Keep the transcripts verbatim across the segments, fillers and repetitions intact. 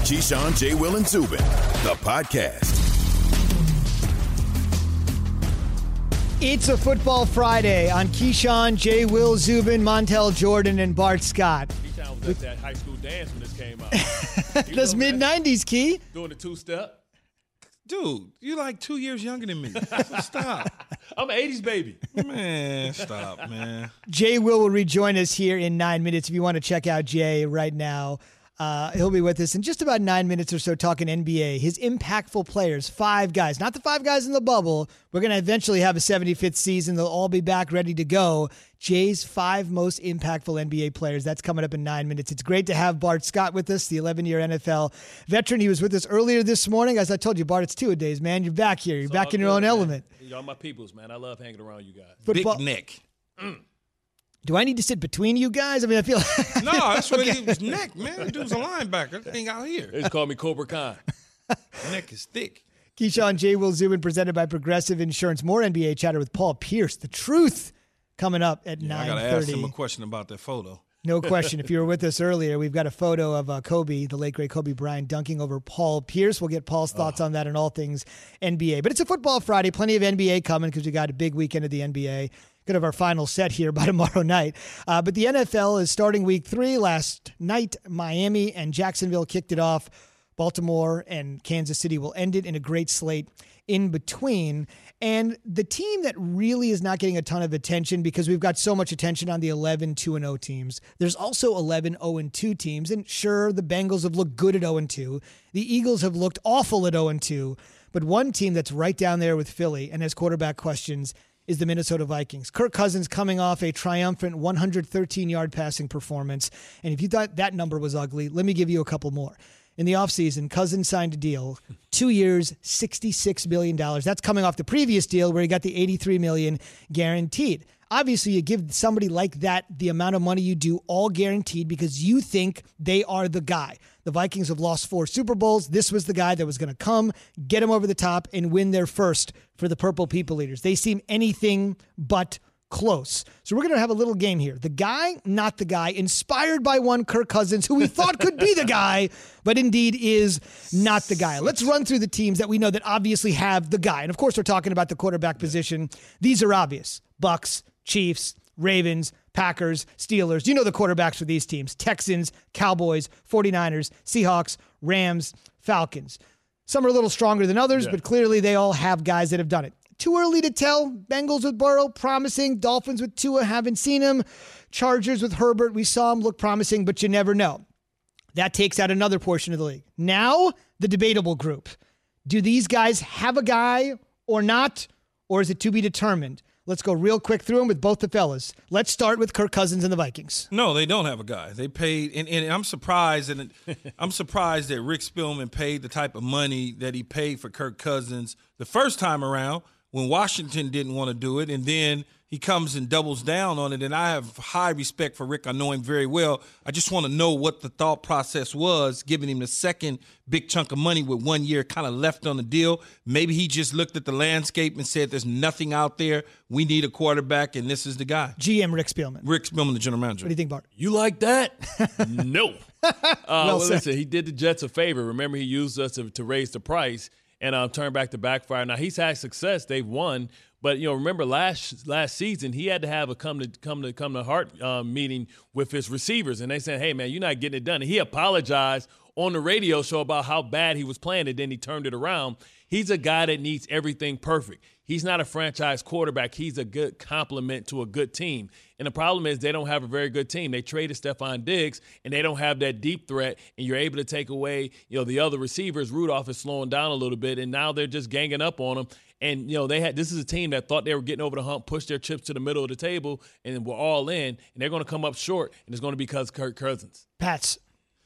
Keyshawn, J. Will, and Zubin, the podcast. It's a Football Friday on Keyshawn, J. Will, Zubin, Montel Jordan, and Bart Scott. Keyshawn was at that high school dance when this came out. That's mid nineties, Key. Doing the two-step. Dude, you're like two years younger than me. So stop. I'm an eighties baby. Man, stop, man. Jay Will will rejoin us here in nine minutes. If you want to check out Jay right now, uh, he'll be with us in just about nine minutes or so talking N B A. His impactful players, five guys, not the five guys in the bubble. We're going to eventually have a seventy-fifth season. They'll all be back ready to go. Jay's five most impactful N B A players. That's coming up in nine minutes. It's great to have Bart Scott with us, the eleven-year N F L veteran. He was with us earlier this morning. As I told you, Bart, it's two-a-days, man. You're back here. You're It's back all in your good, own man. element. Y'all my peoples, man. I love hanging around you guys. Football. Big neck. Mm. Do I need to sit between you guys? I mean, I feel like... No, that's what it was. Neck, man. The dude's a linebacker. That thing out here. They just call me Cobra Khan. Neck is thick. Keyshawn, J. Will, Zubin, presented by Progressive Insurance. More N B A chatter with Paul Pierce. The truth coming up at Yeah, nine I thirty. got to ask him a question about that photo. No question. If you were with us earlier, we've got a photo of uh, Kobe, the late, great Kobe Bryant, dunking over Paul Pierce. We'll get Paul's thoughts oh. on that and all things N B A. But it's a Football Friday. Plenty of N B A coming because we got a big weekend of the N B A. Could have our final set here by tomorrow night. Uh, but the N F L is starting week three. Last night, Miami and Jacksonville kicked it off. Baltimore and Kansas City will end it in a great slate in between. And the team that really is not getting a ton of attention because we've got so much attention on the eleven two and oh teams. There's also eleven oh and two teams. And sure, the Bengals have looked good at oh and two. The Eagles have looked awful at oh and two. But one team that's right down there with Philly and has quarterback questions is the Minnesota Vikings. Kirk Cousins coming off a triumphant one hundred thirteen-yard passing performance. And if you thought that number was ugly, let me give you a couple more. In the offseason, Cousins signed a deal, two years, sixty-six million dollars. That's coming off the previous deal where he got the eighty-three million dollars guaranteed. Obviously, you give somebody like that the amount of money you do, all guaranteed, because you think they are the guy. The Vikings have lost four Super Bowls. This was the guy that was going to come, get them over the top, and win their first for the Purple People Eaters. They seem anything but close. So we're going to have a little game here. The guy, not the guy, inspired by one Kirk Cousins, who we thought could be the guy, but indeed is not the guy. Let's run through the teams that we know that obviously have the guy. And of course, we're talking about the quarterback position. These are obvious. Bucks, Chiefs, Ravens, Packers, Steelers. You know the quarterbacks for these teams. Texans, Cowboys, forty-niners, Seahawks, Rams, Falcons. Some are a little stronger than others, yeah. but clearly they all have guys that have done it. Too early to tell. Bengals with Burrow, promising. Dolphins with Tua, haven't seen him. Chargers with Herbert, we saw him look promising, but you never know. That takes out another portion of the league. Now, the debatable group. Do these guys have a guy or not, or is it to be determined? Let's go real quick through them with both the fellas. Let's start with Kirk Cousins and the Vikings. No, they don't have a guy. They paid, and, and I'm surprised, and I'm surprised that Rick Spielman paid the type of money that he paid for Kirk Cousins the first time around when Washington didn't want to do it, and then he comes and doubles down on it. And I have high respect for Rick. I know him very well. I just want to know what the thought process was, giving him the second big chunk of money with one year kind of left on the deal. Maybe he just looked at the landscape and said, there's nothing out there. We need a quarterback, and this is the guy. G M Rick Spielman. Rick Spielman, the general manager. What do you think, Bart? You like that? No. Uh, well, well listen, he did the Jets a favor. Remember, he used us to, to raise the price and um, turn back to backfire. Now, he's had success. They've won. But, you know, remember last last season, he had to have a come to come to come to heart um, meeting with his receivers. And they said, hey, man, you're not getting it done. And he apologized on the radio show about how bad he was playing, and then he turned it around. He's a guy that needs everything perfect. He's not a franchise quarterback. He's a good complement to a good team. And the problem is they don't have a very good team. They traded Stephon Diggs, and they don't have that deep threat, and you're able to take away, you know, the other receivers. Rudolph is slowing down a little bit, and now they're just ganging up on him. And, you know, they had this is a team that thought they were getting over the hump, pushed their chips to the middle of the table, and were all in, and they're going to come up short, and it's going to be because of Kirk Cousins. Pats.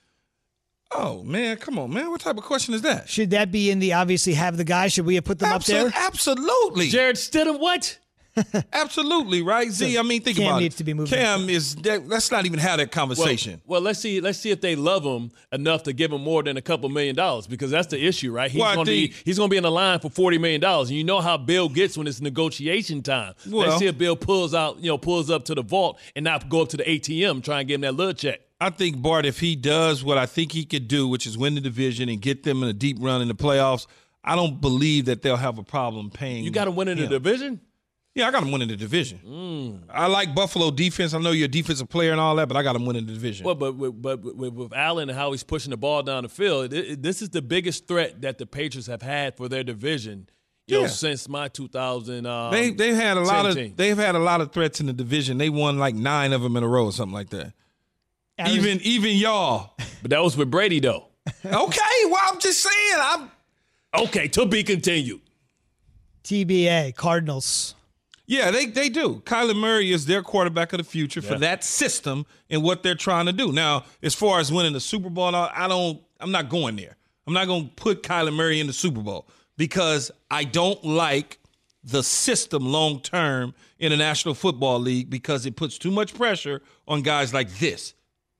Oh, man, come on, man. What type of question is that? Should that be in the obviously have the guy? Should we have put them Absol- up there? Absolutely. Jared Stidham, what? Absolutely, right? Z, I mean, think Cam about needs it. to be moved Cam is that, let's not even have that conversation. Well, well, let's see. Let's see if they love him enough to give him more than a couple million dollars, because that's the issue, right? He's well, going to be he's going to be in the line for forty million dollars, and you know how Bill gets when it's negotiation time. Well, let's see if Bill pulls out, you know, pulls up to the vault and not go up to the A T M try and give him that little check. I think, Bart, if he does what I think he could do, which is win the division and get them in a deep run in the playoffs, I don't believe that they'll have a problem paying. You got to win in him. the division? Yeah, I got them winning the division. Mm. I like Buffalo defense. I know you're a defensive player and all that, but I got them winning the division. Well, but but, but with, with Allen and how he's pushing the ball down the field, it, it, this is the biggest threat that the Patriots have had for their division. You yeah. know, since my two thousand, um, they they've had a lot of team. they've had a lot of threats in the division. They won like nine of them in a row or something like that. Arizona. Even even y'all. But that was with Brady, though. Okay, well, I'm just saying. I'm okay. To be continued. T B A Cardinals. Yeah, they they do. Kyler Murray is their quarterback of the future yeah. for that system and what they're trying to do. Now, as far as winning the Super Bowl, I don't. I'm not going there. I'm not going to put Kyler Murray in the Super Bowl because I don't like the system long term in the National Football League because it puts too much pressure on guys like this.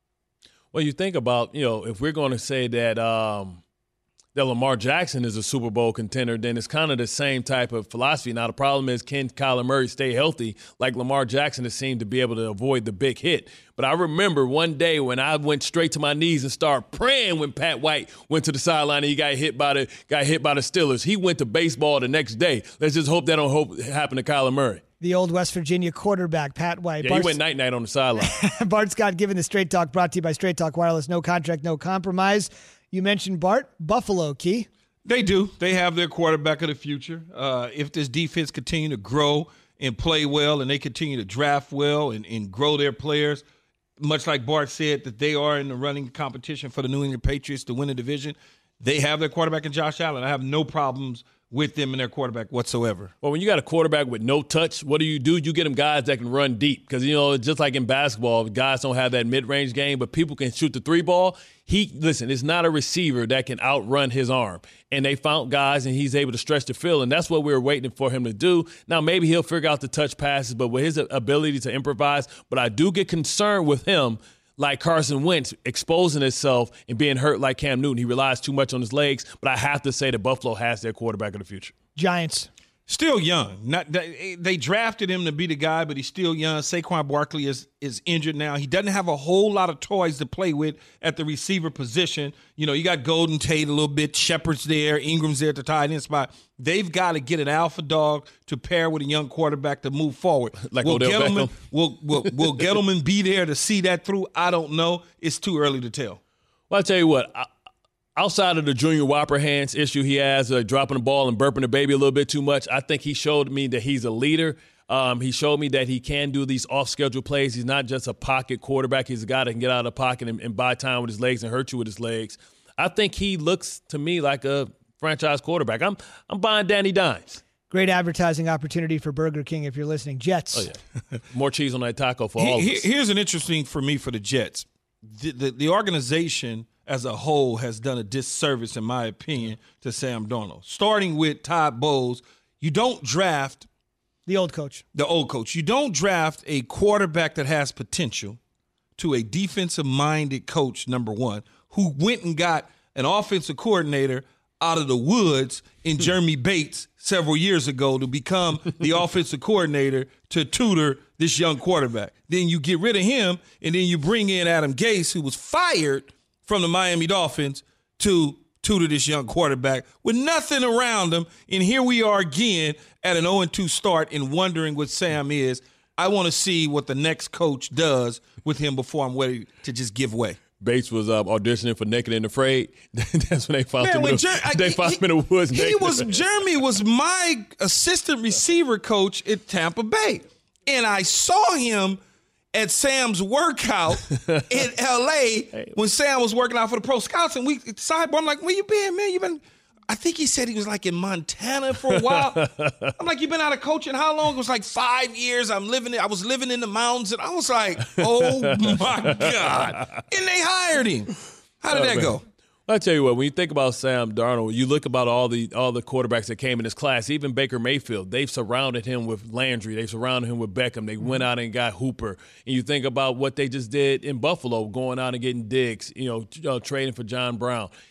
Well, you think about, you know, if we're going to say that um, that Lamar Jackson is a Super Bowl contender, then it's kind of the same type of philosophy. Now, the problem is, can Kyler Murray stay healthy like Lamar Jackson has seemed to be able to avoid the big hit? But I remember one day when I went straight to my knees and started praying when Pat White went to the sideline and he got hit by the got hit by the Steelers. He went to baseball the next day. Let's just hope that don't hope happen to Kyler Murray. The old West Virginia quarterback, Pat White. Yeah, Bart's, he went night-night on the sideline. Bart Scott giving the Straight Talk, brought to you by Straight Talk Wireless. No contract, no compromise. You mentioned Bart, Buffalo, Key. They do. They have their quarterback of the future. Uh, if this defense continue to grow and play well and they continue to draft well and, and grow their players, much like Bart said that they are in the running competition for the New England Patriots to win the division, they have their quarterback in Josh Allen. I have no problems with them and their quarterback whatsoever. Well, when you got a quarterback with no touch, what do you do? You get them guys that can run deep because, you know, just like in basketball, guys don't have that mid-range game, but people can shoot the three ball. He, listen, it's not a receiver that can outrun his arm. And they found guys, and he's able to stretch the field, and that's what we were waiting for him to do. Now, maybe he'll figure out the touch passes, but with his ability to improvise, but I do get concerned with him like Carson Wentz exposing himself and being hurt like Cam Newton. He relies too much on his legs, but I have to say that Buffalo has their quarterback of the future. Giants. Still young. Not they, they drafted him to be the guy, but he's still young. Saquon Barkley is is injured now. He doesn't have a whole lot of toys to play with at the receiver position. You know, you got Golden Tate a little bit, Shepard's there, Ingram's there at the tight end spot. They've got to get an alpha dog to pair with a young quarterback to move forward. Like will Odell Gettleman, Beckham. will, will, will Gettleman be there to see that through? I don't know. It's too early to tell. Well, I'll tell you what. I, Outside of the Junior Whopper hands issue he has, uh, dropping the ball and burping the baby a little bit too much, I think he showed me that he's a leader. Um, he showed me that he can do these off-schedule plays. He's not just a pocket quarterback. He's a guy that can get out of the pocket and, and buy time with his legs and hurt you with his legs. I think he looks to me like a franchise quarterback. I'm I'm buying Danny Dimes. Great advertising opportunity for Burger King if you're listening. Jets. Oh, yeah. More cheese on that taco for all he, of us. Here's an interesting for me for the Jets. The, the, the organization as a whole has done a disservice, in my opinion, to Sam Darnold. Starting with Todd Bowles, you don't draft the old coach. The old coach. You don't draft a quarterback that has potential to a defensive-minded coach, number one, who went and got an offensive coordinator out of the woods in Jeremy Bates several years ago to become the offensive coordinator to tutor this young quarterback. Then you get rid of him, and then you bring in Adam Gase, who was fired from the Miami Dolphins, to tutor this young quarterback with nothing around him. And here we are again at an oh and two start and wondering what Sam is. I want to see what the next coach does with him before I'm ready to just give way. Bates was uh, auditioning for Naked and Afraid. That's when they found Man, him. when in the, Jer- they I, found he, him in the woods. He naked. was Jeremy was my assistant receiver coach at Tampa Bay, and I saw him at Sam's workout in L A when Sam was working out for the pro scouts. And we sidebar, I'm like, where you been, man? You been? I think he said he was like in Montana for a while. I'm like, you been out of coaching how long? It was like five years. I'm living. I was living in the mountains, and I was like, oh my God! And they hired him. How did oh, that man. go? I tell you what, when you think about Sam Darnold, you look about all the all the quarterbacks that came in his class, even Baker Mayfield, they've surrounded him with Landry. They've surrounded him with Beckham. They went out and got Hooper. And you think about what they just did in Buffalo, going out and getting Diggs, you know, uh, trading for John Brown.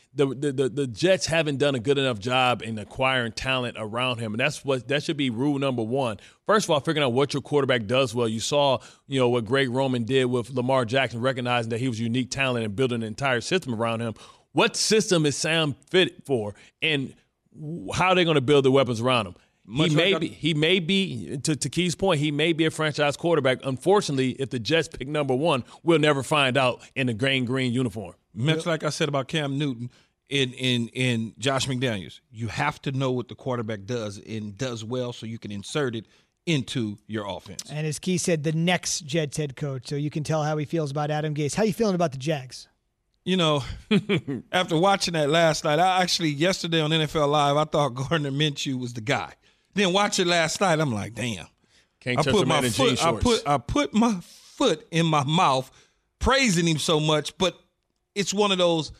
the, the the the Jets haven't done a good enough job in acquiring talent around him, and that's what that should be rule number one. First of all, figuring out what your quarterback does well. You saw, you know, what Greg Roman did with Lamar Jackson, recognizing that he was a unique talent and building an entire system around him. What system is Sam fit for, and how are they going to build the weapons around him? Much he may like be. He may be. To, to Key's point, he may be a franchise quarterback. Unfortunately, if the Jets pick number one, we'll never find out in the green green uniform. Much like I said about Cam Newton in in in Josh McDaniels, you have to know what the quarterback does and does well, so you can insert it into your offense. And as Key said, the next Jets head coach, so you can tell how he feels about Adam Gase. How you feeling about the Jags? You know, after watching that last night, I actually yesterday on N F L Live, I thought Gardner Minshew was the guy. Then watch it last night, I'm like, damn. Can't I trust put a man my in foot, jean I shorts. put I put my foot in my mouth, praising him so much, but it's one of those.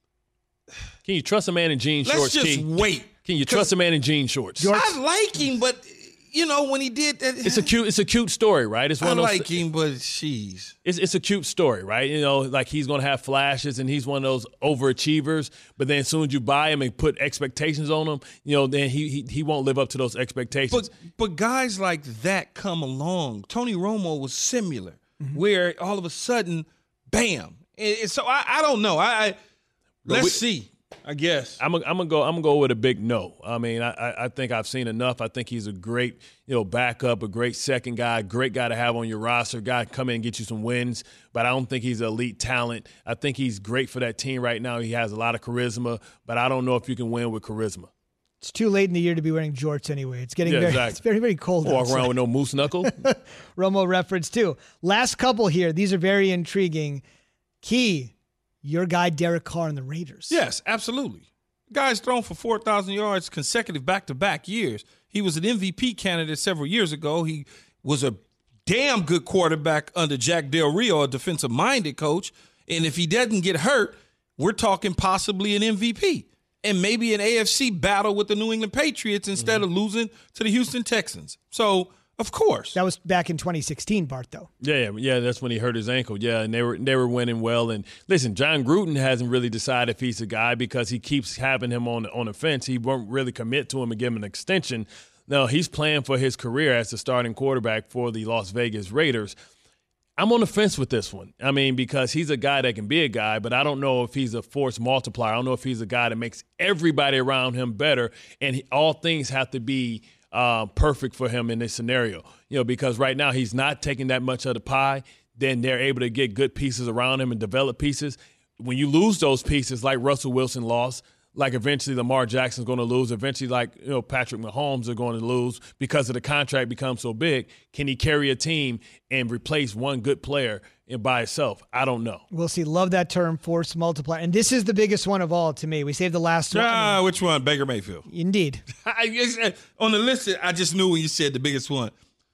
Can you trust a man in jean Let's shorts? just Key? wait. Can you trust a man in jean shorts? I like him, but you know when he did that, It's a cute. It's a cute story, right? It's one I of those, like him, but jeez. It's it's a cute story, right? You know, like he's going to have flashes, and he's one of those overachievers. But then as soon as you buy him and put expectations on him, you know, then he he, he won't live up to those expectations. But but guys like that come along. Tony Romo was similar, mm-hmm. where all of a sudden, bam. And, and so I, I don't know. I, I let's we, see. I guess I'm gonna I'm gonna go I'm gonna go with a big no. I mean, I I think I've seen enough. I think he's a great, you know, backup, a great second guy, great guy to have on your roster, guy to come in and get you some wins. But I don't think he's an elite talent. I think he's great for that team right now. He has a lot of charisma, but I don't know if you can win with charisma. It's too late in the year to be wearing jorts anyway. It's getting yeah, very, exactly. it's very, very cold. Walk outside. around with no moose knuckle. Romo reference too. Last couple here. These are very intriguing. Key, your guy Derek Carr and the Raiders. Yes, absolutely. Guy's thrown for four thousand yards consecutive back-to-back years. He was an M V P candidate several years ago. He was a damn good quarterback under Jack Del Rio, a defensive-minded coach. And if he doesn't get hurt, we're talking possibly an M V P and maybe an A F C battle with the New England Patriots instead mm-hmm. of losing to the Houston Texans. So, of course. That was back in twenty sixteen, Bart, though. Yeah, yeah, that's when he hurt his ankle. Yeah, and they were they were winning well. And listen, John Gruden hasn't really decided if he's a guy because he keeps having him on on the fence. He won't really commit to him and give him an extension. No, he's playing for his career as the starting quarterback for the Las Vegas Raiders. I'm on the fence with this one. I mean, because he's a guy that can be a guy, but I don't know if he's a force multiplier. I don't know if he's a guy that makes everybody around him better, and he, all things have to be Uh, perfect for him in this scenario, you know, because right now he's not taking that much of the pie. Then they're able to get good pieces around him and develop pieces. When you lose those pieces, like Russell Wilson lost, like eventually Lamar Jackson's going to lose, eventually like, you know, Patrick Mahomes are going to lose because of the contract becomes so big. Can he carry a team and replace one good player by itself? I don't know. We'll see. Love that term, force multiplier. And this is the biggest one of all to me. We saved the last one. Ah, I mean, which one? Baker Mayfield. Indeed. I, on the list, I just knew when you said the biggest one.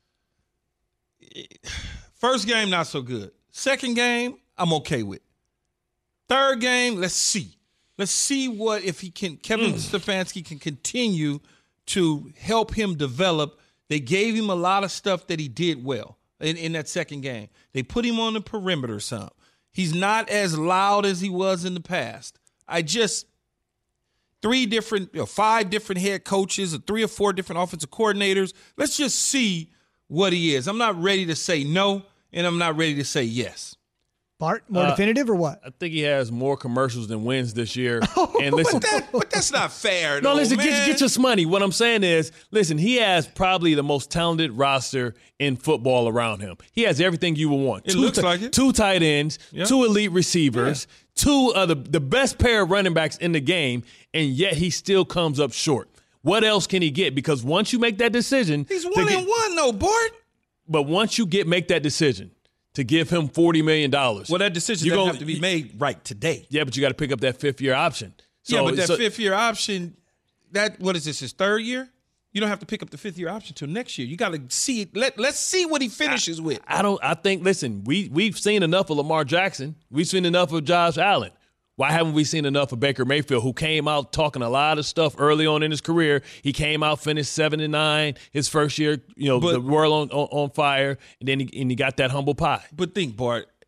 First game, not so good. Second game, I'm okay with. Third game, let's see. Let's see what if he can. Kevin mm. Stefanski can continue to help him develop. They gave him a lot of stuff that he did well in, in that second game. They put him on the perimeter some. He's not as loud as he was in the past. I just three different, you know, five different head coaches, or three or four different offensive coordinators. Let's just see what he is. I'm not ready to say no, and I'm not ready to say yes. Bart, more uh, definitive or what? I think he has more commercials than wins this year. And listen, but, that, but that's not fair. No, though, listen, man. get, get your money. What I'm saying is, listen, he has probably the most talented roster in football around him. He has everything you would want. It two looks t- like it. Two tight ends, yeah. two elite receivers, yeah. two of the, the best pair of running backs in the game, and yet he still comes up short. What else can he get? Because once you make that decision, he's one get, and one, though, Bart. But once you get make that decision to give him forty million dollars. Well, that decision doesn't have to be made right today. Yeah, but you got to pick up that fifth-year option. So, yeah, but that so, fifth-year option, that what is this, his third year? You don't have to pick up the fifth-year option until next year. You got to see it. Let, let's see what he finishes I, with. I don't. I think, listen, we, we've seen enough of Lamar Jackson. We've seen enough of Josh Allen. Why haven't we seen enough of Baker Mayfield, who came out talking a lot of stuff early on in his career? He came out, finished seven and nine his first year, you know, but, the world on, on, on fire, and then he, and he got that humble pie. But think, Bart,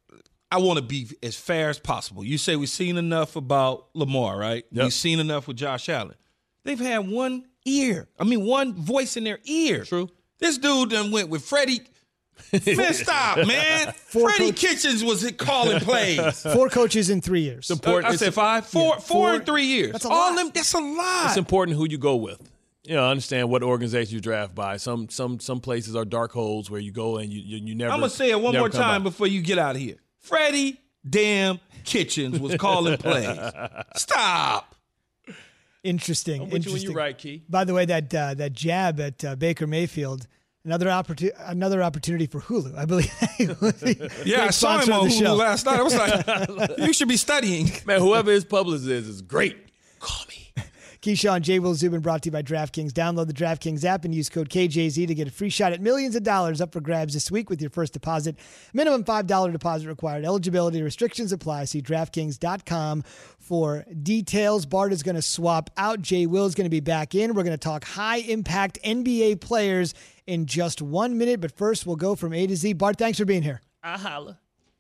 I want to be as fair as possible. You say we've seen enough about Lamar, right? Yep. We've seen enough with Josh Allen. They've had one ear. I mean, one voice in their ear. True. This dude done went with Freddie. Man, stop, man. Four Freddie coach- Kitchens was calling plays. Four coaches in three years. It's important. I it's, said five, four, Yeah, four four. in three years. That's a All lot. them. That's a lot. it's important who you go with. You know, understand what organization you draft by. Some some some places are dark holes where you go and you you, you never. I'm gonna say it one never more come time back. before you get out of here. Freddie damn Kitchens was calling plays. Stop. Interesting. I'm with you when interesting. you're right, Key. By the way, that uh, that jab at uh, Baker Mayfield, another opportunity, another opportunity for Hulu, I believe. Yeah, I saw him on Hulu last night. I was like, you should be studying. Man, whoever his publicist is is great. Call me. Keyshawn, J. Will Zubin, brought to you by DraftKings. Download the DraftKings app and use code K J Z to get a free shot at millions of dollars up for grabs this week with your first deposit. Minimum five dollars deposit required. Eligibility restrictions apply. See DraftKings dot com for details. Bart is going to swap out. J. Will is going to be back in. We're going to talk high-impact N B A players in just one minute. But first, we'll go from A to Z. Bart, thanks for being here. I holla.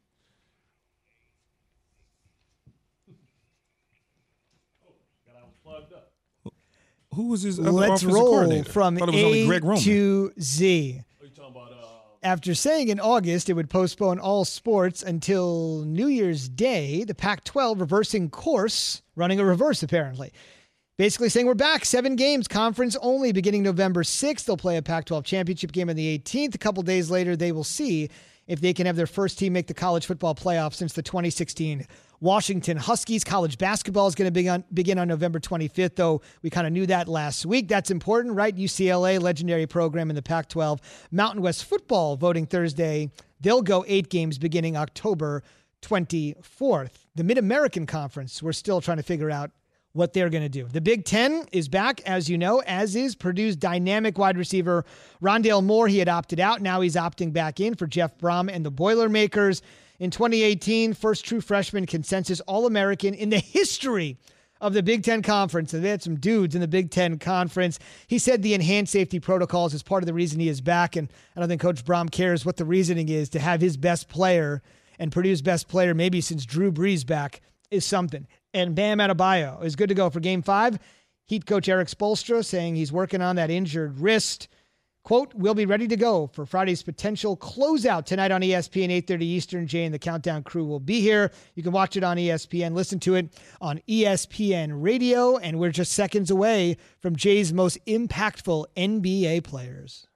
Who was his other Let's offensive roll coordinator? from I thought it was only A Greg Roman. to Z. After saying in August it would postpone all sports until New Year's Day, the Pac twelve reversing course, running a reverse apparently. Basically saying we're back, seven games, conference only, beginning November sixth. They'll play a Pac twelve championship game on the eighteenth. A couple days later, they will see if they can have their first team make the college football playoff since the twenty sixteen Washington Huskies. College basketball is going to begin on, begin on November twenty-fifth, though we kind of knew that last week. That's important, right? U C L A, legendary program in the Pac twelve. Mountain West football voting Thursday. They'll go eight games beginning October twenty-fourth. The Mid-American Conference, we're still trying to figure out what they're going to do. The Big Ten is back, as you know, as is Purdue's dynamic wide receiver, Rondale Moore. He had opted out. Now he's opting back in for Jeff Brom and the Boilermakers. In twenty eighteen, first true freshman consensus All-American in the history of the Big Ten Conference. And they had some dudes in the Big Ten Conference. He said the enhanced safety protocols is part of the reason he is back. And I don't think Coach Brom cares what the reasoning is to have his best player and Purdue's best player, maybe since Drew Brees back, is something. And Bam Adebayo is good to go for game five. Heat coach Eric Spoelstra saying he's working on that injured wrist. Quote, we'll be ready to go for Friday's potential closeout tonight on E S P N, eight thirty Eastern. Jay and the Countdown crew will be here. You can watch it on E S P N, listen to it on E S P N Radio, and we're just seconds away from Jay's most impactful N B A players.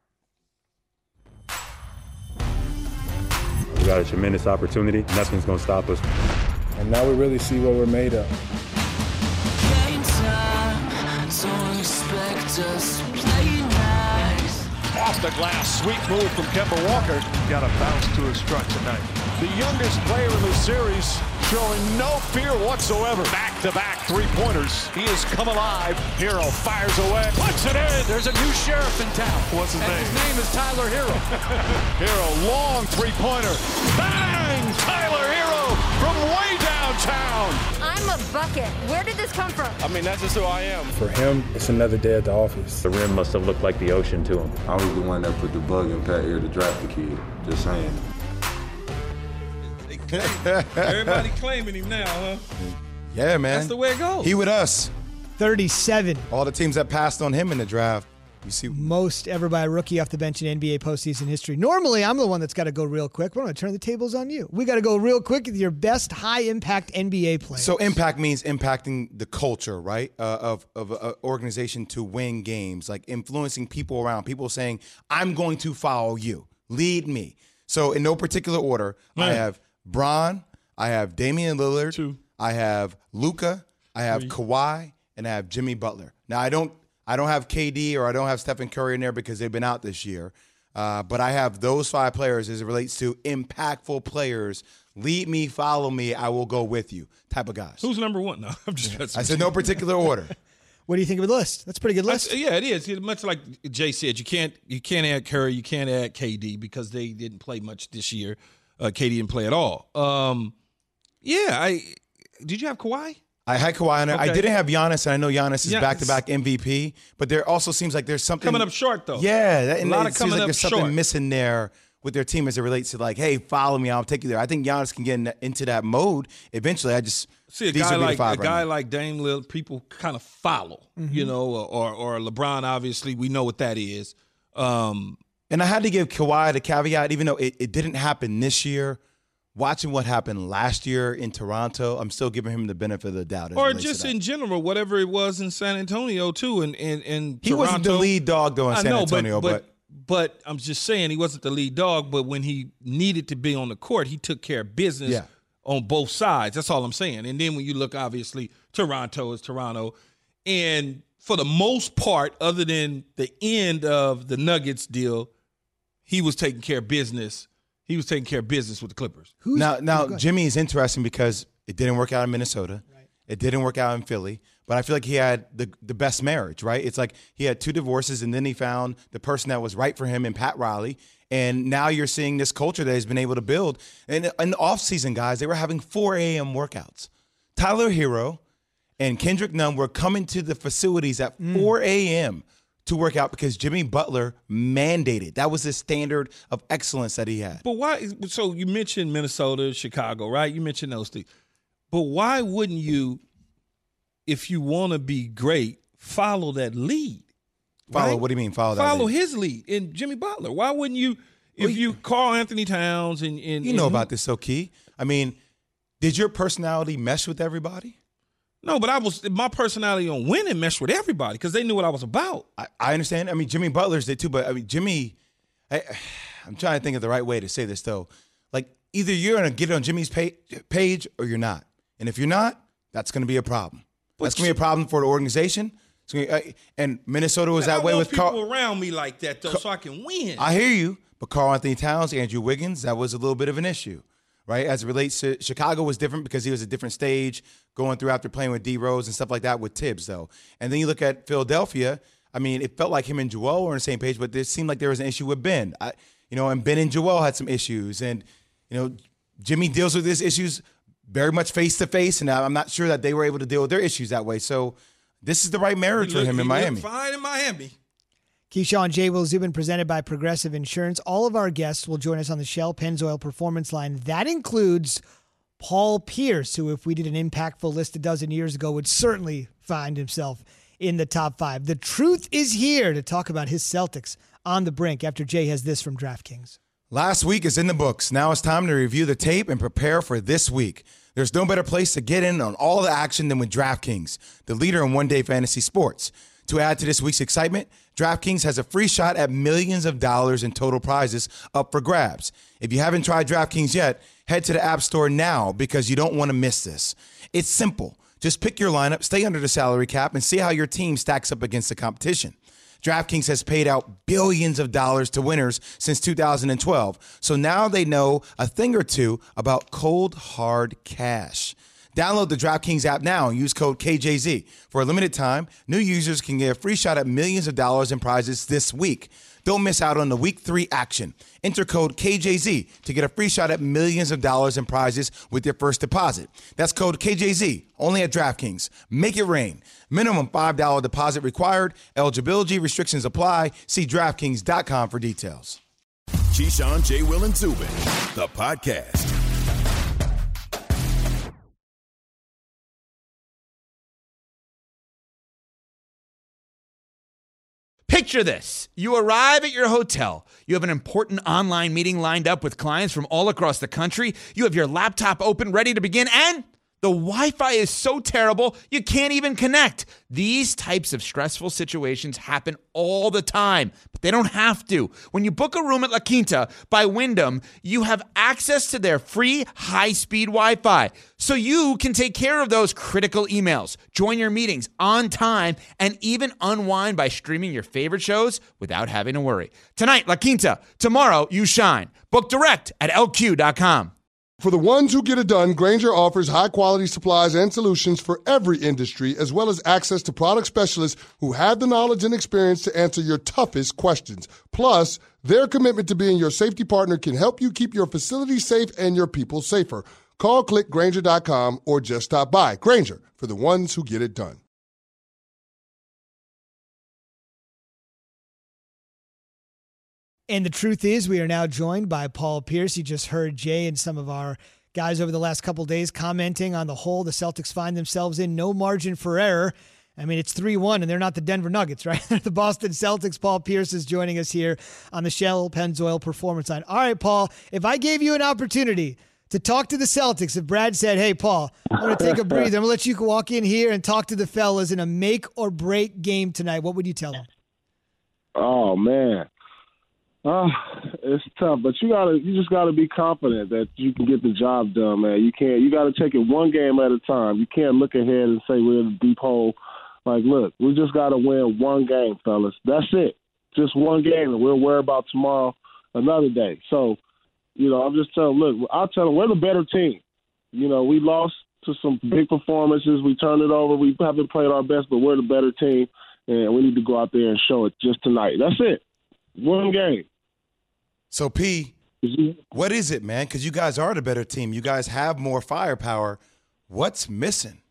We got a tremendous opportunity. Nothing's going to stop us. And now we really see what we're made of. Game time, don't expect us to play nice. Off the glass, sweet move from Kemba Walker. Got a bounce to his strut tonight. The youngest player in the series showing no fear whatsoever. Back-to-back three-pointers. He has come alive. Hero fires away. Puts it in. There's a new sheriff in town. What's his and name? His name is Tyler Hero. Hero, long three-pointer. Bang! Tyler Hero from way downtown. I'm a bucket. Where did this come from? I mean, that's just who I am. For him, it's another day at the office. The rim must have looked like the ocean to him. I was the one that put the bug in Pat ear to draft the kid. Just saying. Everybody claiming him now, huh? Yeah, man. That's the way it goes. He with us. thirty-seven. All the teams that passed on him in the draft. You see, most ever by a rookie off the bench in N B A postseason history. Normally, I'm the one that's got to go real quick. We're going to turn the tables on you. We got to go real quick with your best high-impact N B A players. So impact means impacting the culture, right, uh, of of an organization to win games, like influencing people around, people saying, I'm going to follow you. Lead me. So in no particular order, Man. I have Bron, I have Damian Lillard, Two. I have Luka, I have Three. Kawhi, and I have Jimmy Butler. Now, I don't I don't have K D or I don't have Stephen Curry in there because they've been out this year. Uh, but I have those five players as it relates to impactful players. Lead me, follow me, I will go with you type of guys. Who's number one? No, I'm just I said no particular order. What do you think of the list? That's a pretty good list. That's, yeah, it is. Much like Jay said, you can't you can't add Curry, you can't add K D because they didn't play much this year. Uh, K D didn't play at all. Um, yeah, I did you have Kawhi? I had Kawhi on there. Okay. I didn't have Giannis, and I know Giannis is Yeah, back-to-back M V P, but there also seems like there's something Coming up short, though. Yeah, that, and A lot it of seems coming like up there's something short. missing there with their team as it relates to like, hey, follow me, I'll take you there. I think Giannis can get in, into that mode eventually. I just see a these guy would be the like five a right guy now. like Dame Lillard. People kind of follow, mm-hmm. you know, or or LeBron. Obviously, we know what that is. Um, and I had to give Kawhi the caveat, even though it, it didn't happen this year. Watching what happened last year in Toronto, I'm still giving him the benefit of the doubt. Or just in general, whatever it was in San Antonio too, and and, and he Toronto. wasn't the lead dog though in I San know, Antonio, but, but, but but I'm just saying he wasn't the lead dog. But when he needed to be on the court, he took care of business yeah. on both sides. That's all I'm saying. And then when you look, obviously, Toronto is Toronto, and for the most part, other than the end of the Nuggets deal, he was taking care of business. He was taking care of business with the Clippers. Who's, now, now oh, Jimmy is interesting because it didn't work out in Minnesota. Right. It didn't work out in Philly. But I feel like he had the, the best marriage, right? It's like he had two divorces, and then he found the person that was right for him in Pat Riley. And now you're seeing this culture that he's been able to build. And in the offseason, guys, they were having four a.m. workouts. Tyler Hero and Kendrick Nunn were coming to the facilities at mm. four a.m. to work out because Jimmy Butler mandated. That was the standard of excellence that he had. But why? So you mentioned Minnesota, Chicago, right? You mentioned those things. But why wouldn't you, if you want to be great, follow that lead? Follow? Right? What do you mean follow that Follow lead? his lead in Jimmy Butler. Why wouldn't you, if well, you Karl Anthony Towns and, and you know and, about this, so Key. I mean, did your personality mesh with everybody? No, but I was my personality on winning meshed with everybody because they knew what I was about. I, I understand. I mean, Jimmy Butler's did too, but I mean, Jimmy. I, I'm trying to think of the right way to say this though. Like, either you're gonna get on Jimmy's page, page or you're not. And if you're not, that's gonna be a problem. But that's gonna be a problem for the organization. It's gonna, uh, and Minnesota was that I way want with people Carl. around me like that though, so I can win. I hear you, but Karl Anthony Towns, Andrew Wiggins, that was a little bit of an issue. Right, as it relates to Chicago was different because he was a different stage going through after playing with D Rose and stuff like that with Tibbs, though. And then you look at Philadelphia. I mean, it felt like him and Joel were on the same page, but it seemed like there was an issue with Ben. I, you know, and Ben and Joel had some issues, and you know, Jimmy deals with his issues very much face to face, and I'm not sure that they were able to deal with their issues that way. So, this is the right marriage look, for him in Miami. Fine in Miami. Keyshawn, J. Will Zubin, presented by Progressive Insurance. All of our guests will join us on the Shell Pennzoil Performance Line. That includes Paul Pierce, who, if we did an impactful list a dozen years ago, would certainly find himself in the top five. The truth is here to talk about his Celtics on the brink after Jay has this from DraftKings. Last week is in the books. Now it's time to review the tape and prepare for this week. There's no better place to get in on all the action than with DraftKings, the leader in one-day fantasy sports. To add to this week's excitement, DraftKings has a free shot at millions of dollars in total prizes up for grabs. If you haven't tried DraftKings yet, head to the App Store now because you don't want to miss this. It's simple. Just pick your lineup, stay under the salary cap, and see how your team stacks up against the competition. DraftKings has paid out billions of dollars to winners since two thousand twelve, so now they know a thing or two about cold, hard cash. Download the DraftKings app now and use code K J Z. For a limited time, new users can get a free shot at millions of dollars in prizes this week. Don't miss out on the week three action. Enter code K J Z to get a free shot at millions of dollars in prizes with your first deposit. That's code K J Z, only at DraftKings. Make it rain. Minimum five dollars deposit required. Eligibility restrictions apply. See DraftKings dot com for details. Keyshawn, J. Will, and Zubin, the podcast. Picture this. You arrive at your hotel. You have an important online meeting lined up with clients from all across the country. You have your laptop open, ready to begin, and the Wi-Fi is so terrible, you can't even connect. These types of stressful situations happen all the time, but they don't have to. When you book a room at La Quinta by Wyndham, you have access to their free high-speed Wi-Fi, so you can take care of those critical emails, join your meetings on time, and even unwind by streaming your favorite shows without having to worry. Tonight, La Quinta. Tomorrow, you shine. Book direct at L Q dot com. For the ones who get it done, Grainger offers high-quality supplies and solutions for every industry, as well as access to product specialists who have the knowledge and experience to answer your toughest questions. Plus, their commitment to being your safety partner can help you keep your facility safe and your people safer. Call, click Grainger dot com, or just stop by. Grainger, for the ones who get it done. And the truth is, we are now joined by Paul Pierce. You just heard Jay and some of our guys over the last couple of days commenting on the hole the Celtics find themselves in. No margin for error. I mean, it's three one, and they're not the Denver Nuggets, right? They're the Boston Celtics. Paul Pierce is joining us here on the Shell Pennzoil Performance Line. All right, Paul, if I gave you an opportunity to talk to the Celtics, if Brad said, hey, Paul, I'm going to take a breather. I'm going to let you walk in here and talk to the fellas in a make-or-break game tonight, what would you tell them? Oh, man. Oh, it's tough, but you gotta, you just gotta be confident that you can get the job done, man. You can't, you gotta take it one game at a time. You can't look ahead and say we're in a deep hole. Like, look, we just gotta win one game, fellas. That's it, just one game, and we'll worry about tomorrow another day. So, you know, I'm just telling, look, I'll tell them we're the better team. You know, we lost to some big performances. We turned it over. We haven't played our best, but we're the better team, and we need to go out there and show it just tonight. That's it, one game. So, P, what is it, man? Because you guys are the better team. You guys have more firepower. What's missing?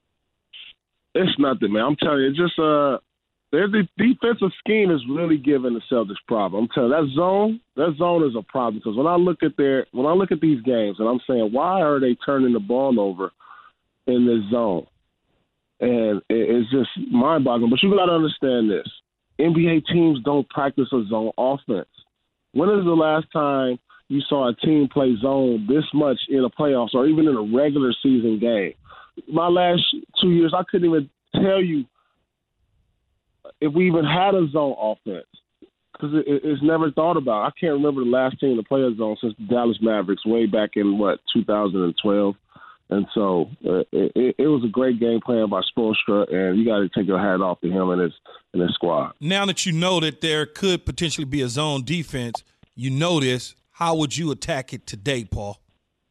It's nothing, man. I'm telling you, it's just uh, the defensive scheme is really giving the Celtics problem. I'm telling you, that zone, that zone is a problem. Because when I look at their, when I look at these games, and I'm saying, why are they turning the ball over in this zone? And it's just mind-boggling. But you got to understand this: N B A teams don't practice a zone offense. When is the last time you saw a team play zone this much in a playoffs or even in a regular season game? My last two years, I couldn't even tell you if we even had a zone offense because it, it's never thought about. I can't remember the last team to play a zone since the Dallas Mavericks way back in, what, two thousand twelve. And so uh, it, it was a great game plan by Spoelstra, and you got to take your hat off to him and his and his squad. Now that you know that there could potentially be a zone defense, you know this. How would you attack it today, Paul?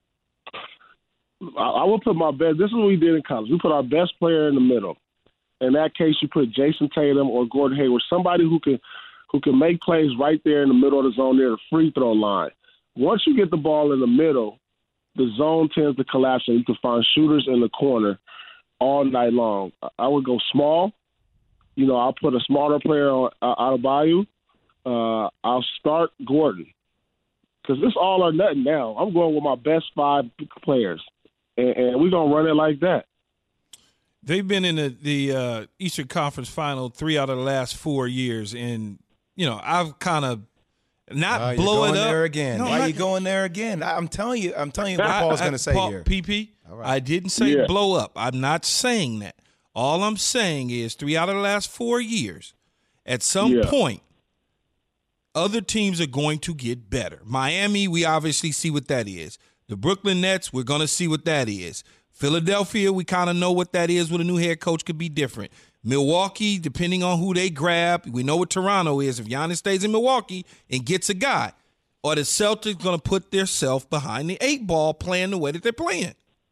I, I would put my best. This is what we did in college. We put our best player in the middle. In that case, you put Jason Tatum or Gordon Hayward, somebody who can who can make plays right there in the middle of the zone near the free throw line. Once you get the ball in the middle, the zone tends to collapse, and you can find shooters in the corner all night long. I would go small. You know, I'll put a smarter player on, uh, out of Bayou. Uh, I'll start Gordon because it's all or nothing now. I'm going with my best five players, and, and we're going to run it like that. They've been in the, the uh, Eastern Conference Final three out of the last four years, and, you know, I've kind of Not uh, blow you're going it up. There again. No, Why not, are you going there again? I'm telling you. I'm telling you what I, Paul's I, going to say Paul, here. P P, right. I didn't say yeah. blow up. I'm not saying that. All I'm saying is three out of the last four years, at some yeah. point, other teams are going to get better. Miami, we obviously see what that is. The Brooklyn Nets, we're going to see what that is. Philadelphia, we kind of know what that is with a new head coach, could be different. Milwaukee, depending on who they grab, we know what Toronto is. If Giannis stays in Milwaukee and gets a guy, or the Celtics going to put themselves behind the eight ball playing the way that they're playing?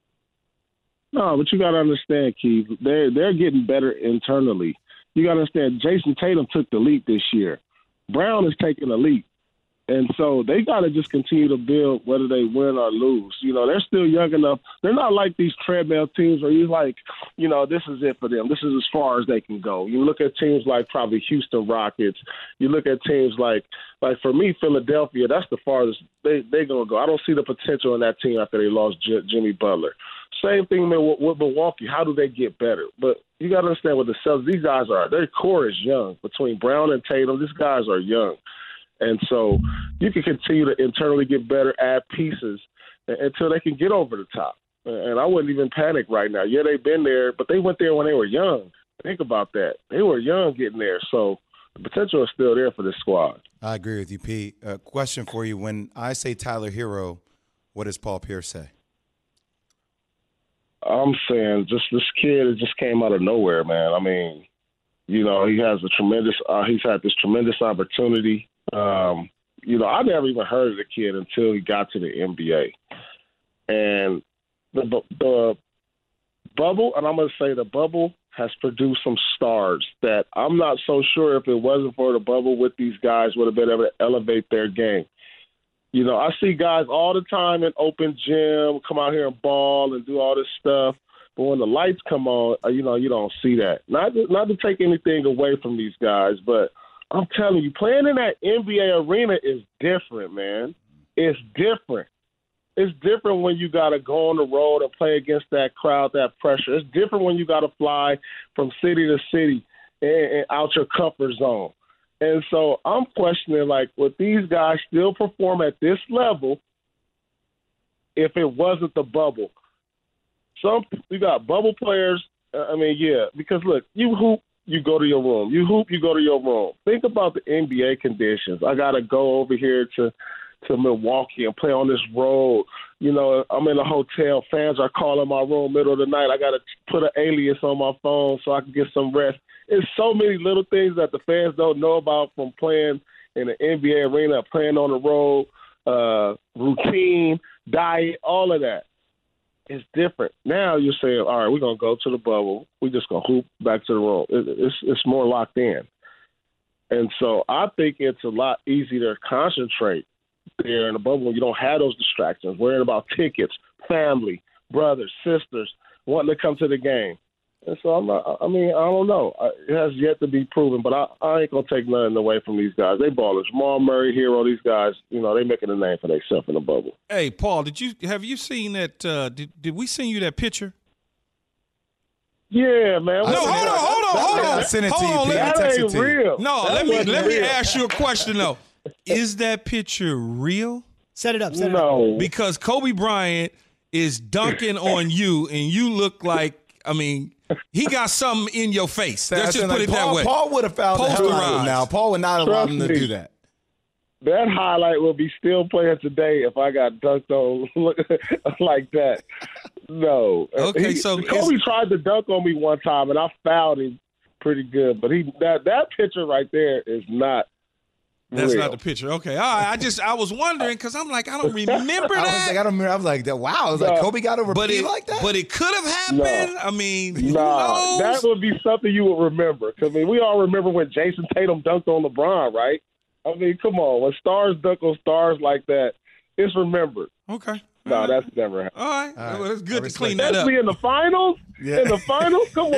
No, but you got to understand, Keith, they're, they're getting better internally. You got to understand, Jason Tatum took the leap this year. Brown is taking a leap. And so they got to just continue to build whether they win or lose. You know, they're still young enough. They're not like these treadmill teams where you're like, you know, this is it for them. This is as far as they can go. You look at teams like probably Houston Rockets. You look at teams like, like for me, Philadelphia, that's the farthest they, they're going to go. I don't see the potential in that team after they lost J- Jimmy Butler. Same thing with, with Milwaukee. How do they get better? But you got to understand what the Celtics, these guys are. Their core is young. Between Brown and Tatum, these guys are young. And so you can continue to internally get better, add pieces until they can get over the top. And I wouldn't even panic right now. Yeah, they've been there, but they went there when they were young. Think about that. They were young getting there. So the potential is still there for this squad. I agree with you, Pete. A question for you. When I say Tyler Hero, what does Paul Pierce say? I'm saying just this kid it just came out of nowhere, man. I mean, you know, he has a tremendous uh, – he's had this tremendous opportunity. Um, you know, I never even heard of the kid until he got to the N B A. And the, the bubble, and I'm going to say the bubble has produced some stars that I'm not so sure if it wasn't for the bubble with these guys would have been able to elevate their game. You know, I see guys all the time in open gym come out here and ball and do all this stuff. But when the lights come on, you know, you don't see that. Not to, not to take anything away from these guys, but I'm telling you, playing in that N B A arena is different, man. It's different. It's different when you got to go on the road and play against that crowd, that pressure. It's different when you got to fly from city to city and, and out your comfort zone. And so I'm questioning, like, would these guys still perform at this level if it wasn't the bubble? Some we got bubble players. I mean, yeah, because look, you hoop, you go to your room. You hoop, you go to your room. Think about the N B A conditions. I got to go over here to to Milwaukee and play on this road. You know, I'm in a hotel. Fans are calling my room middle of the night. I got to put an alias on my phone so I can get some rest. It's so many little things that the fans don't know about from playing in the N B A arena, playing on the road, uh, routine, diet, all of that. It's different. Now you're saying, all right, we're going to go to the bubble. We're just going to hoop back to the room. It, it's, it's more locked in. And so I think it's a lot easier to concentrate there in the bubble when you don't have those distractions, worrying about tickets, family, brothers, sisters, wanting to come to the game. And so I'm not, I mean, I don't know. It has yet to be proven, but I, I ain't going to take nothing away from these guys. They ballers. Jamal Murray, Hero, these guys, you know, they making a name for themselves in the bubble. Hey, Paul, did you have you seen that? Uh, did, did we send you that picture? Yeah, man. No, hold on, hold on, hold on. I sent it to hold you, on, Pete. let I That texted ain't to you. real. No, That let me wasn't let me real. ask you a question though. Is that picture real? Set it up. Set No. it up. Because Kobe Bryant is dunking on you, and you look like, I mean, he got something in your face. Let's just put like, it Paul, that way. Paul would have fouled the hell out of Posterized. him now. Paul would not allow Trust him to me. do that. That highlight will be still playing today if I got dunked on like that. No. Okay, He- so Kobe it's- tried to dunk on me one time, and I fouled him pretty good. But he that that picture right there is not. That's real. not the picture. Okay, all right. I just I was wondering because I'm like I don't remember I was that. like, I don't remember. I was like, that. Wow. I was like, No. Kobe got over but P it like that. but it could have happened. I mean, who Nah, knows? that would be something you would remember. 'Cause, I mean, we all remember when Jason Tatum dunked on LeBron, right? I mean, come on. When stars dunk on stars like that, it's remembered. Okay. No, that's never happened. All right. All right. Well, it's good I to clean respect that up. Especially in the finals. Yeah. In the finals, come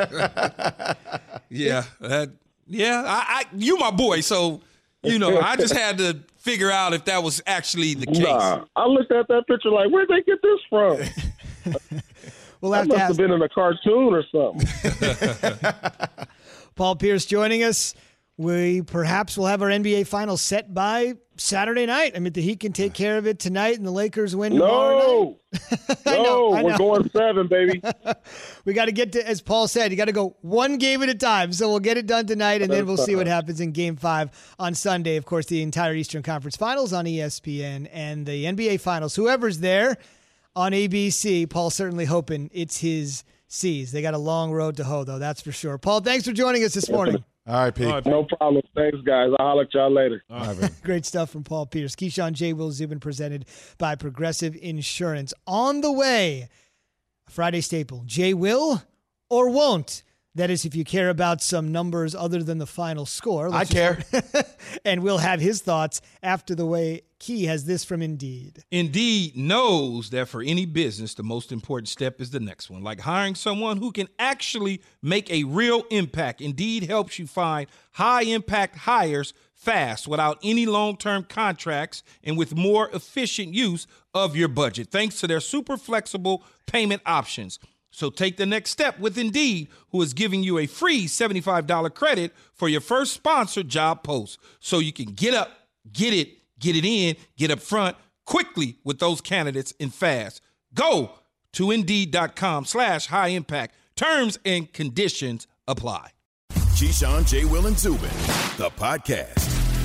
on. Yeah. That, yeah. I, I you my boy, so you know I just had to figure out if that was actually the case. Nah, I looked at that picture like, where'd they get this from? We'll That have must to have ask been in a cartoon or something. Paul Pierce joining us. We perhaps will have our N B A Finals set by Saturday night. I mean, the Heat can take care of it tonight, and the Lakers win tomorrow night. No, I know, no, I we're know. going seven, baby. We got to get to, as Paul said, you got to go one game at a time. So we'll get it done tonight, and then we'll see what happens in Game Five on Sunday. Of course, the entire Eastern Conference Finals on E S P N and the N B A Finals. Whoever's there on A B C, Paul's certainly hoping it's his C's. They got a long road to hoe, though. That's for sure. Paul, thanks for joining us this morning. All right, Pete. All right, No problem. Thanks, guys. I'll holler at y'all later. All right, baby. Great stuff from Paul Pierce. Keyshawn J. Will Zubin presented by Progressive Insurance. On the way, a Friday staple. Jay will or won't. That is if you care about some numbers other than the final score. I care. And we'll have his thoughts after the way Key has this from Indeed. Indeed knows that for any business, the most important step is the next one, like hiring someone who can actually make a real impact. Indeed helps you find high-impact hires fast without any long-term contracts and with more efficient use of your budget, thanks to their super flexible payment options. So take the next step with Indeed, who is giving you a free seventy-five dollars credit for your first sponsored job post, so you can get up, get it, get it in, get up front quickly with those candidates and fast. Go to Indeed.com slash high impact. Terms and conditions apply. Keyshawn, J. Will, and Zubin, the podcast.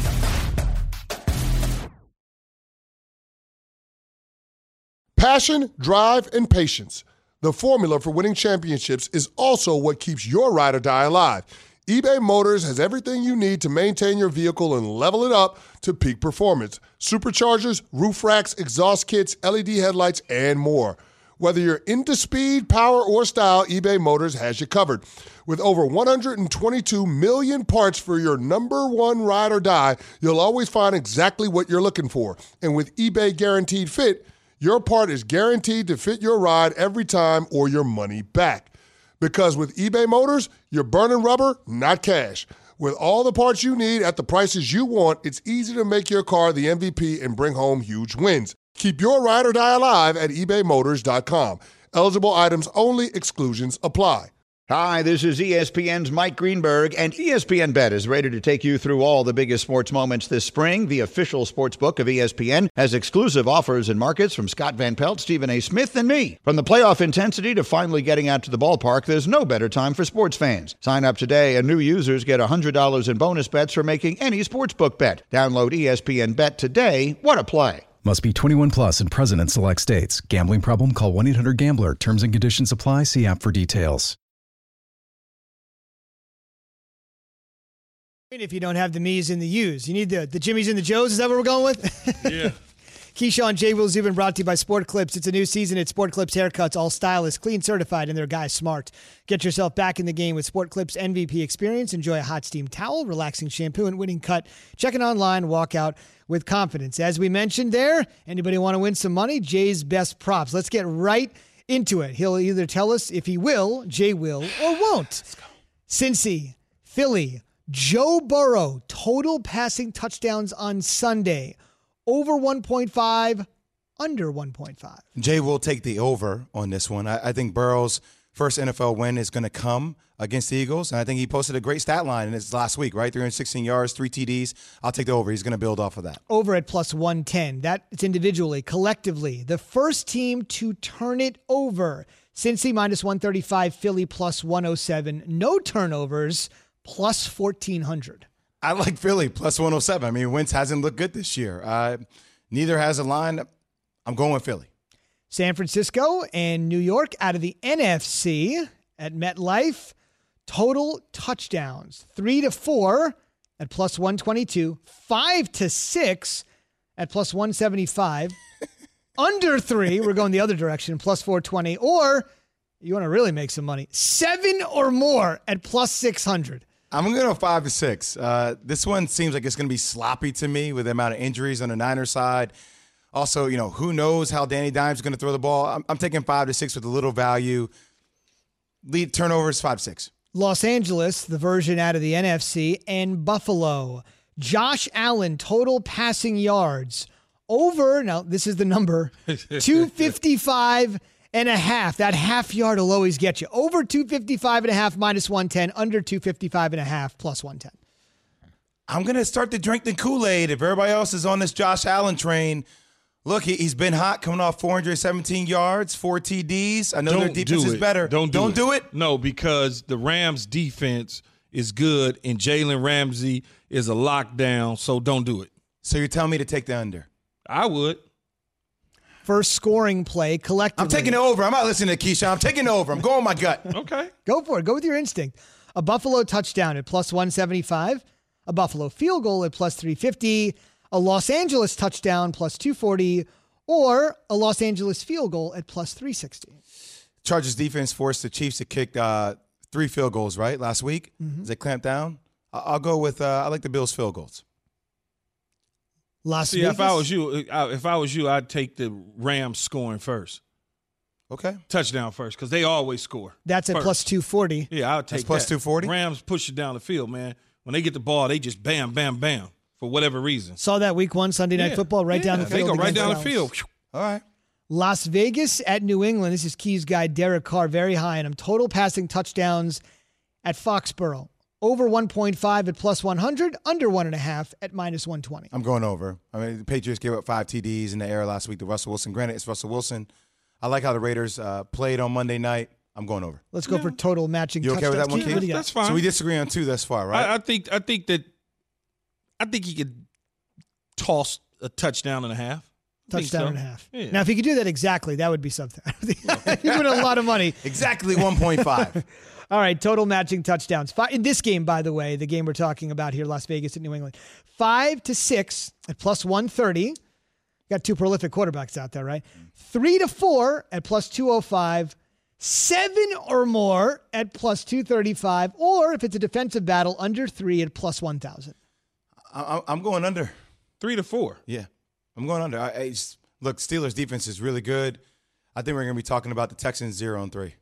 Passion, drive, and patience. The formula for winning championships is also what keeps your ride or die alive. eBay Motors has everything you need to maintain your vehicle and level it up to peak performance. Superchargers, roof racks, exhaust kits, L E D headlights, and more. Whether you're into speed, power, or style, eBay Motors has you covered. With over one hundred twenty-two million parts for your number one ride or die, you'll always find exactly what you're looking for. And with eBay Guaranteed Fit, your part is guaranteed to fit your ride every time or your money back. Because with eBay Motors, you're burning rubber, not cash. With all the parts you need at the prices you want, it's easy to make your car the M V P and bring home huge wins. Keep your ride or die alive at ebay motors dot com. Eligible items only. Exclusions apply. Hi, this is E S P N's Mike Greenberg, and E S P N Bet is ready to take you through all the biggest sports moments this spring. The official sports book of E S P N has exclusive offers and markets from Scott Van Pelt, Stephen A. Smith, and me. From the playoff intensity to finally getting out to the ballpark, there's no better time for sports fans. Sign up today, and new users get one hundred dollars in bonus bets for making any sportsbook bet. Download E S P N Bet today. What a play. Must be twenty-one plus and present in select states. Gambling problem? Call one eight hundred gambler. Terms and conditions apply. See app for details. If you don't have the me's and the you's, you need the, the Jimmy's and the Joe's. Is that what we're going with? Yeah. Keyshawn, J. Will Zubin, brought to you by Sport Clips. It's a new season at Sport Clips Haircuts, all stylists, clean, certified, and their guys smart. Get yourself back in the game with Sport Clips M V P experience. Enjoy a hot steam towel, relaxing shampoo, and winning cut. Check it online, walk out with confidence. As we mentioned there, anybody want to win some money? Jay's best props. Let's get right into it. He'll either tell us if he will, Jay will, or won't. Let's go. Cincy, Philly, Joe Burrow, total passing touchdowns on Sunday. Over one point five, under one point five. Jay will take the over on this one. I, I think Burrow's first N F L win is going to come against the Eagles, and I think he posted a great stat line in his last week, right? three hundred sixteen yards, three T Ds. I'll take the over. He's going to build off of that. Over at plus one ten. That's individually, collectively. The first team to turn it over. Cincy minus one thirty-five, Philly plus one oh seven. No turnovers, plus fourteen hundred. I like Philly, plus one oh seven. I mean, Wentz hasn't looked good this year. Uh, neither has a line. I'm going with Philly. San Francisco and New York out of the N F C at MetLife. Total touchdowns, three to four at plus one twenty-two. Five to six at plus one seventy-five. Under three, we're going the other direction, plus four twenty. Or you want to really make some money, seven or more at plus six hundred. I'm going to go five to six. Uh, this one seems like it's going to be sloppy to me with the amount of injuries on the Niners side. Also, you know, who knows how Danny Dimes is going to throw the ball. I'm, I'm taking five to six with a little value. Lead turnovers, five to six. Los Angeles, the version out of the N F C, and Buffalo. Josh Allen, total passing yards. Over, now this is the number, two fifty-five and a half. That half yard will always get you. Over two fifty-five and a half, minus one ten. Under two fifty-five and a half, plus one ten. I'm going to start to drink the Kool-Aid. If everybody else is on this Josh Allen train, look, he, he's been hot coming off four hundred seventeen yards, four T Ds. I know Don't their defense do is it. better. Don't do Don't it. do it? No, because the Rams' defense is good, and Jalen Ramsey is a lockdown, so don't do it. So you're telling me to take the under? I would. First scoring play collectively. I'm taking it over. I'm not listening to Keyshawn. I'm taking it over. I'm going with my gut. Okay. Go for it. Go with your instinct. A Buffalo touchdown at plus one seventy-five. A Buffalo field goal at plus three fifty. A Los Angeles touchdown plus two forty. Or a Los Angeles field goal at plus three sixty. Chargers defense forced the Chiefs to kick uh, three field goals, right, last week? Mm-hmm. As they clamped down. I'll go with, uh, I like the Bills field goals. Las See, Vegas? if I was you, if I was you, I'd take the Rams scoring first. Okay. Touchdown first, because they always score. That's at first. plus two forty. Yeah, I would take That's plus that. two forty? Rams push it down the field, man. When they get the ball, they just bam, bam, bam for whatever reason. Saw that week one Sunday Night Yeah. Football right Yeah, down the field. They go right against down the Dallas. field. All right. Las Vegas at New England. This is Keys guy Derek Carr, very high on him. Total passing touchdowns at Foxborough. Over one point five at plus one hundred, under one point five at minus one twenty. I'm going over. I mean, the Patriots gave up five T Ds in the air last week to Russell Wilson. Granted, it's Russell Wilson. I like how the Raiders uh, played on Monday night. I'm going over. Let's go Yeah. for total matching You okay touchdowns. with that one, Keith, Keith? what do you got? That's fine. So we disagree on two thus far, right? I, I think I think that I think he could toss a touchdown and a half. I think Touchdown so. and a half. Yeah. Now, if you could do that exactly, that would be something. You're winning a lot of money. Exactly one point five. All right, total matching touchdowns. Five, in this game, by the way, the game we're talking about here, Las Vegas at New England, five to six at plus one thirty. Got two prolific quarterbacks out there, right? Three to four at plus two oh five. Seven or more at plus two thirty-five. Or if it's a defensive battle, under three at plus one thousand. I, I'm going under. Three to four. Yeah, I'm going under. I, I just, look, Steelers defense is really good. I think we're going to be talking about the Texans zero and three.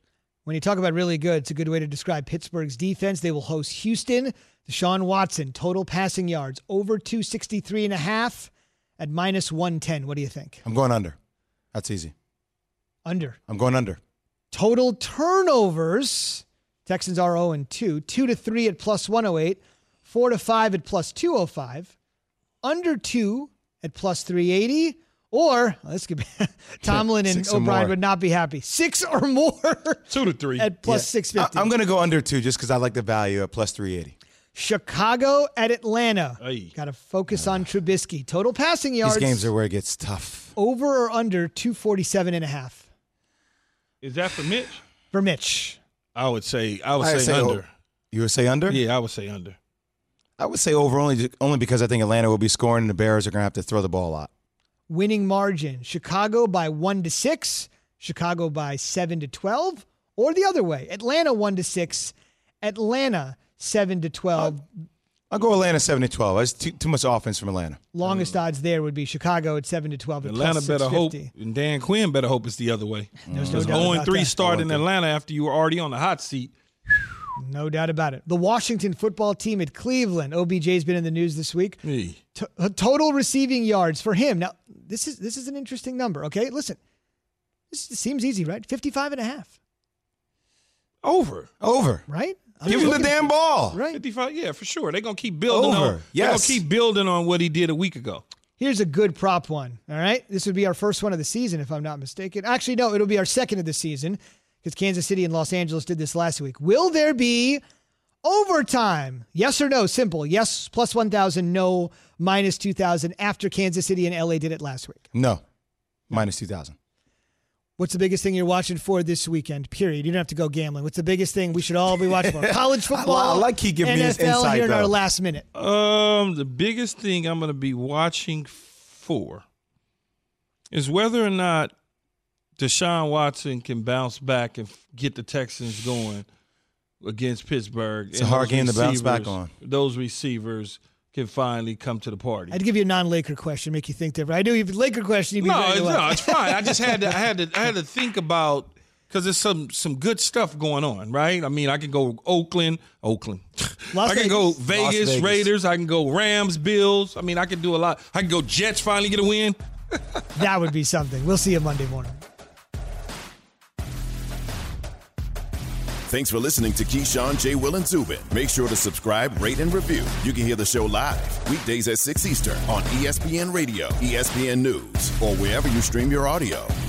When you talk about really good, it's a good way to describe Pittsburgh's defense. They will host Houston. Deshaun Watson, total passing yards, over two sixty-three and a half at minus one ten. What do you think? I'm going under. That's easy. Under. I'm going under. Total turnovers. Texans are oh and two. two to three at plus one oh eight. four to five at plus two oh five. Under two at plus three eighty. Or, let's get Tomlin and O'Brien would not be happy. Six or more. Two to three. At plus Yeah. six fifty. I- I'm going to go under two just because I like the value at plus three eighty. Chicago at Atlanta. Aye. Got to focus on Trubisky. Total passing yards. These games are where it gets tough. Over or under two forty-seven and a half. Is that for Mitch? For Mitch. I would say I would I say, say under. o- You would say under? Yeah, I would say under. I would say over only only because I think Atlanta will be scoring and the Bears are going to have to throw the ball a lot. Winning margin. Chicago by one to six. Chicago by seven to twelve. Or the other way. Atlanta one to six. Atlanta seven to twelve. I'll go Atlanta seven to twelve. That's too, too much offense from Atlanta. Longest odds there would be Chicago at seven to twelve. At Atlanta plus better hope, six fifty. and Dan Quinn better hope it's the other way. There's no Because doubt oh and about three that. start in Atlanta after you were already on the hot seat. No doubt about it. The Washington football team at Cleveland. O B J's been in the news this week. Hey. T- total receiving yards for him. Now, this is this is an interesting number, okay? Listen, this seems easy, right? fifty-five and a half. Over. Over. Right? I'm Give him the looking- damn ball. Right. fifty-five, yeah, for sure. They're going to keep building Over. on They're Yes. going to keep building on what he did a week ago. Here's a good prop one, all right? This would be our first one of the season, if I'm not mistaken. Actually, no, it'll be our second of the season because Kansas City and Los Angeles did this last week. Will there be overtime? Yes or no? Simple. Yes, plus one thousand. No, minus two thousand after Kansas City and L A did it last week. No. Minus two thousand. What's the biggest thing you're watching for this weekend, period? You don't have to go gambling. What's the biggest thing we should all be watching for? College football, I like he giving me N this F L insight, here in our though. last minute. Um, the biggest thing I'm going to be watching for is whether or not Deshaun Watson can bounce back and get the Texans going against Pittsburgh. It's a And hard those game to bounce back receivers- on. Those receivers can finally come to the party. I'd give you a non-Laker question, make you think different. I do you Laker question. You'd be No, ready it's, to no, laugh. it's fine. I just had to, I had to, I had to think about because there's some some good stuff going on, right? I mean, I can go Oakland, Oakland. Las I can go Vegas. Vegas, Vegas. Raiders. I can go Rams, Bills. I mean, I can do a lot. I can go Jets finally get a win. That would be something. We'll see you Monday morning. Thanks for listening to Keyshawn, J. Will, and Zubin. Make sure to subscribe, rate, and review. You can hear the show live weekdays at six Eastern on E S P N Radio, E S P N News, or wherever you stream your audio.